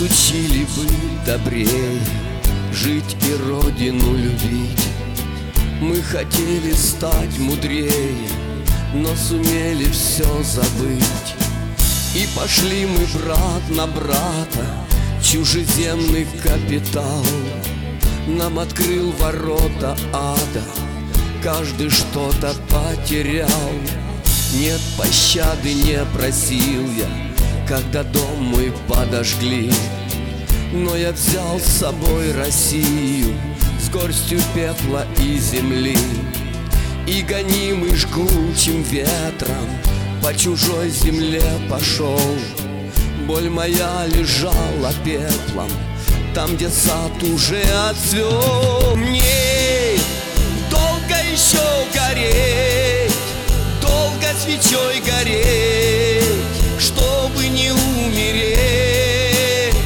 учили быть добрее, жить и родину любить. Мы хотели стать мудрее, но сумели все забыть. И пошли мы брат на брата, чужеземный капитал нам открыл ворота ада, каждый что-то потерял. Нет пощады, не просил я, когда дом мой подожгли, но я взял с собой Россию с горстью пепла и земли. И гонимый жгучим ветром по чужой земле пошел. Боль моя лежала пеплом там, где сад уже отцвел. Мне долго еще гореть, долго свечой гореть, чтобы не умереть.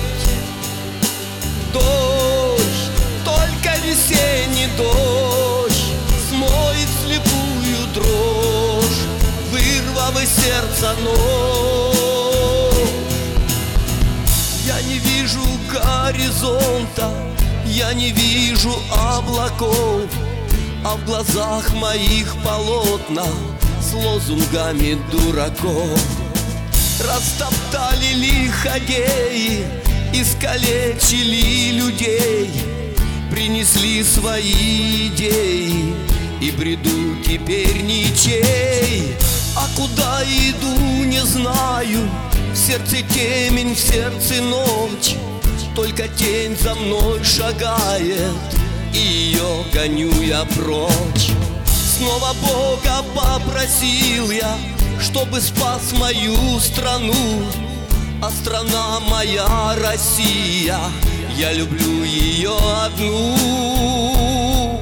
Дождь, только весенний дождь смоет слепую дрожь, вырвав из сердца ночь. Я не вижу горизонта, я не вижу облаков, а в глазах моих полотна с лозунгами дураков. Растоптали лиходеи, искалечили людей, принесли свои идеи, и бреду теперь ничей. А куда иду, не знаю, в сердце темень, в сердце ночь, только тень за мной шагает, и ее гоню я прочь. Снова Бога попросил я, чтобы спас мою страну, а страна моя Россия, я люблю ее одну.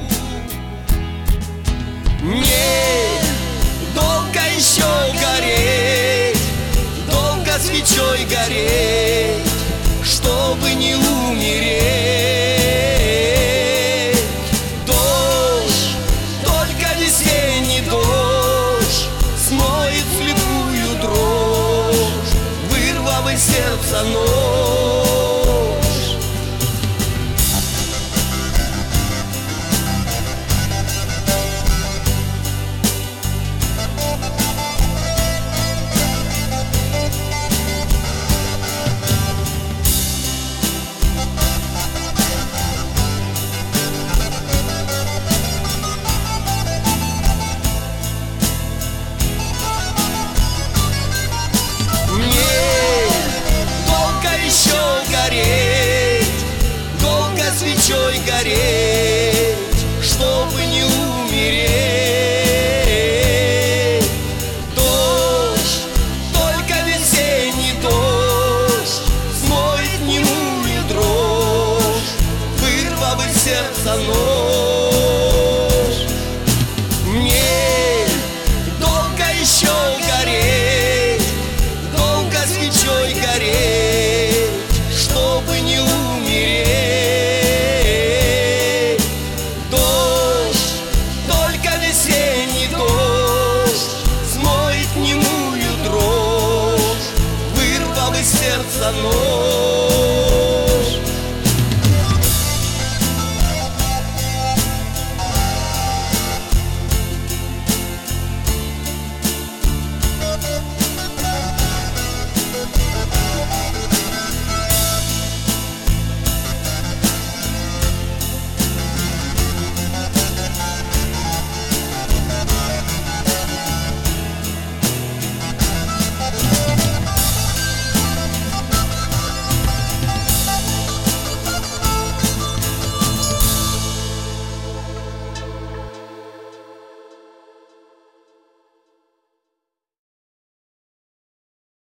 Мне долго еще гореть, долго свечой гореть, чтобы не умереть. Дождь, только весенний дождь смоет слепую дрожь, вырвав из сердца нож. Свечой гореть, чтобы не умереть. Дождь, только весенний дождь смоет немую дрожь, вырвав из сердца ночь.